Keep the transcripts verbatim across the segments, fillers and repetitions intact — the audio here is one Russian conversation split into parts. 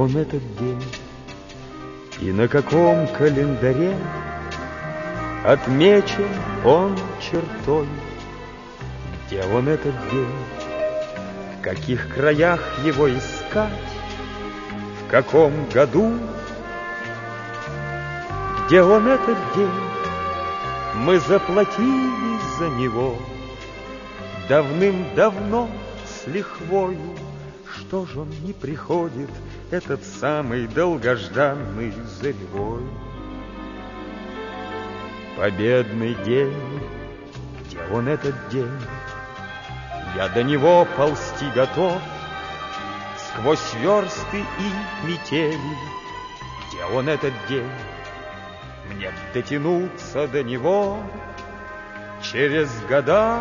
он этот день и на каком календаре отмечен он чертой? Где он этот день? В каких краях его искать? В каком году? Где он этот день? Мы заплатили за него давным-давно с лихвою. Что ж он не приходит, этот самый долгожданный заревой? Победный день, где он этот день? Я до него ползти готов сквозь версты и метели. Где он этот день? Мне дотянуться до него через года.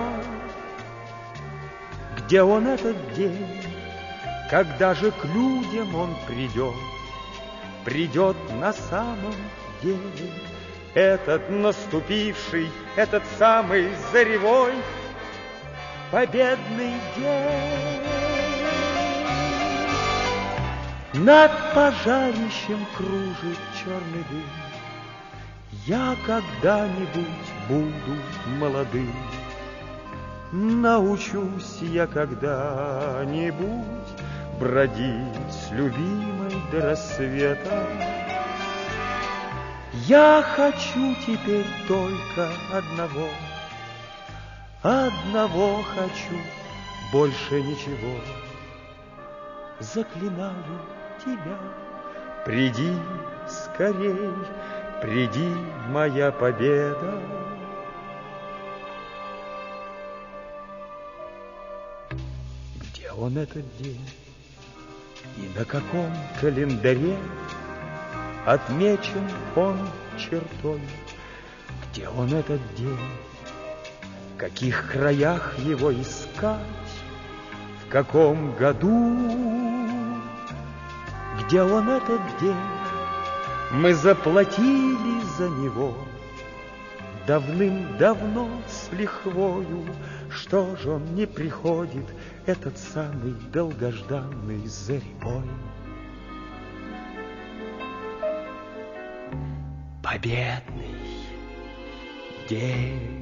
Где он этот день? Когда же к людям он придет? Придет на самом деле этот наступивший, этот самый заревой победный день. Над пожарищем кружит черный дым. Я когда-нибудь буду молодым. Научусь я когда-нибудь бродить с любимой до рассвета. Я хочу теперь только одного, одного хочу, больше ничего. Заклинаю тебя, приди скорей, приди, моя победа. Где он этот день? И на каком календаре отмечен он чертой? Где он этот день? В каких краях его искать? В каком году? Где он этот день? Мы заплатили за него давным-давно с лихвою. Что ж он не приходит, этот самый долгожданный заревой? Победный день.